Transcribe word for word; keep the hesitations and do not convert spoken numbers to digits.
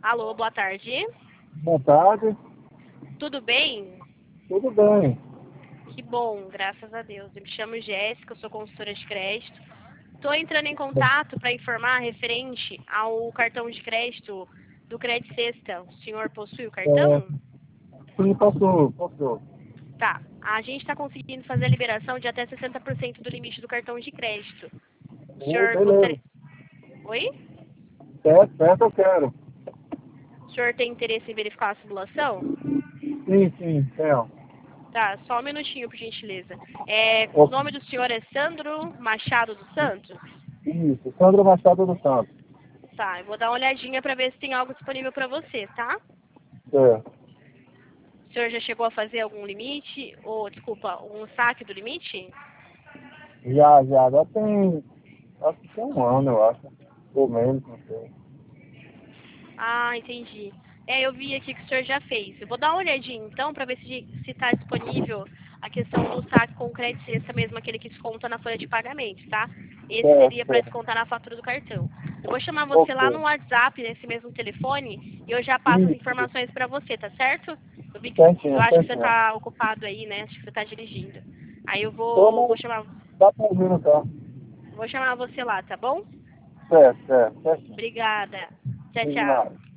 Alô, boa tarde. Boa tarde. Tudo bem? Tudo bem. Que bom, graças a Deus. Eu me chamo Jéssica, eu sou consultora de crédito. Estou entrando em contato para informar referente ao cartão de crédito do Crédito Sexta. O senhor possui o É, cartão? sim, passou, passou. Tá. A gente está conseguindo fazer a liberação de até sessenta por cento do limite do cartão de crédito. O Oh, senhor beleza. gostaria... Oi? Certo, certo, eu quero. O senhor tem interesse em verificar a simulação? Sim, sim, quero. Tá, só um minutinho, por gentileza. É, o Oh, nome do senhor é Sandro Machado dos Santos? isso, Sandra Machado do Santos. Tá, eu vou dar uma olhadinha para ver se tem algo disponível para você, tá? Certo. O senhor já chegou a fazer algum limite? Ou, desculpa, um saque do limite? Já, já, já tem, acho que tem um ano, eu acho. Ou menos, não sei. Ah, entendi. É, eu vi aqui que o senhor já fez. Eu vou dar uma olhadinha, então, para ver se está disponível a questão do saque com crédito sexta mesmo, aquele que desconta na folha de pagamento, tá? Esse Certo, seria para certo. descontar na fatura do cartão. Eu vou chamar você lá no Ok. WhatsApp, nesse mesmo telefone, e eu já passo as Isso, informações para você, tá certo? Eu vi que, eu certinho, acho que você certinho. está ocupado aí, né? Acho que você está dirigindo. Aí eu Tô, vou, vou mas chamar, dá pra ouvir no carro. vou chamar você lá, tá bom? Certo, certo, certinho. Obrigada. Tchau, De tchau. nada.